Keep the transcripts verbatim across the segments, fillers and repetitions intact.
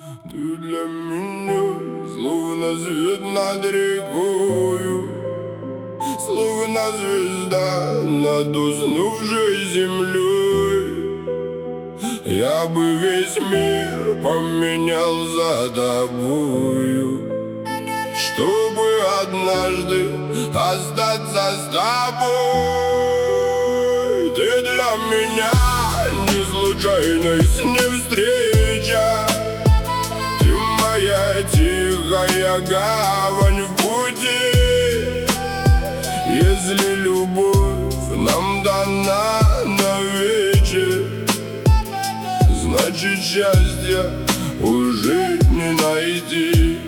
Ты для меня словно свет над рекою, словно звезда над уснувшей землей. Я бы весь мир поменял за тобою, чтобы однажды остаться с тобой. Ты для меня не случайность, не встреча. Ты моя тихая гавань в пути. Если любовь нам дана навече, значит счастья уже не найти.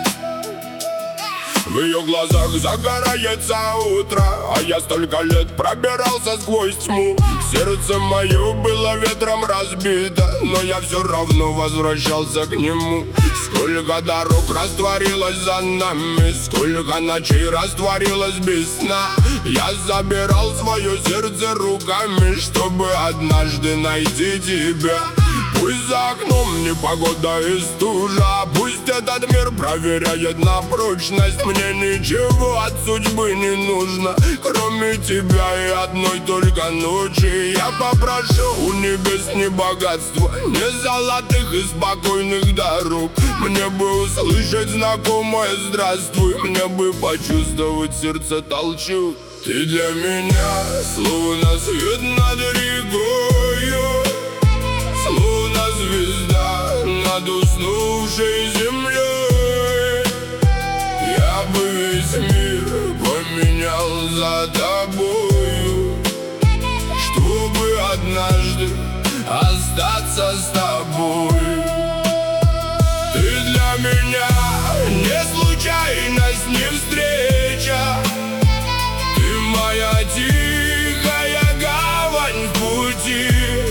В ее глазах загорается утро, а я столько лет пробирался сквозь тьму. Сердце мое было ветром разбито, но я все равно возвращался к нему. Сколько дорог растворилось за нами, сколько ночей растворилось без сна. Я забирал свое сердце руками, чтобы однажды найти тебя. Пусть за окном непогода и стужа, пусть этот мир проверяет на прочность. Мне ничего от судьбы не нужно, кроме тебя и одной только ночи. Я попрошу у небес не богатства, не золотых и спокойных дорог. Мне бы услышать знакомое «здравствуй», мне бы почувствовать сердце толчок. Ты для меня словно свет над рекою, словно звезда над уснувшей землей. Я бы весь мир поменял за тобою, чтобы однажды остаться с тобой. Ты для меня не случайность, не встреча. Ты моя тихая гавань в пути.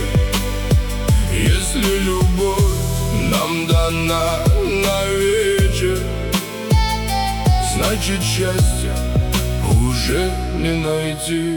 Если любовь нам дана навече, значит счастья уже не найти.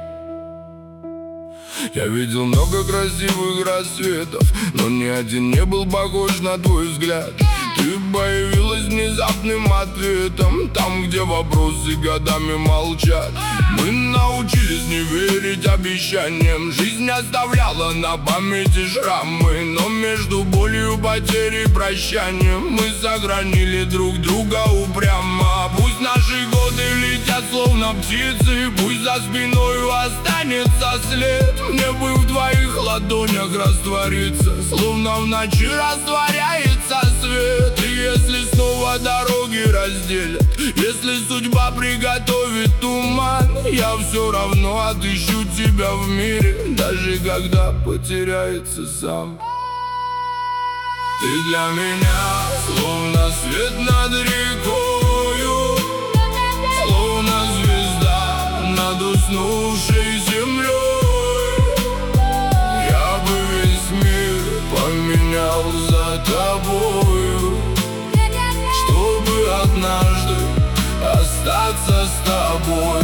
Я видел много красивых рассветов, но ни один не был похож на твой взгляд. Ты появилась внезапным ответом там, где вопросы годами молчат. Мы научились не верить обещаниям, жизнь оставляла на памяти шрамы. Но между болью, потерей и прощанием мы сохранили друг друга упрямо. Пусть наши годы летят словно птицы, пусть за спиною останется след. Мне бы в твоих ладонях раствориться, словно в ночи растворяется свет. И если снова дороги разделят, если судьба приготовит туман, я все равно отыщу тебя в мире, даже когда потеряется сам. Ты для меня словно свет над рекою, словно звезда над уснувшей землей. Я бы весь мир поменял за тобою, чтобы однажды остаться с тобой.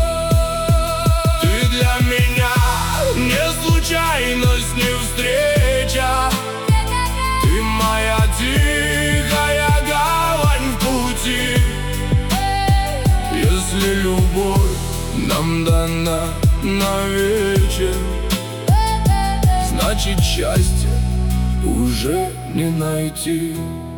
Ты для меня не случайность, не встреча. Ты моя тихая гавань в пути. Если любовь нам дана навече, значит счастье уже не найти.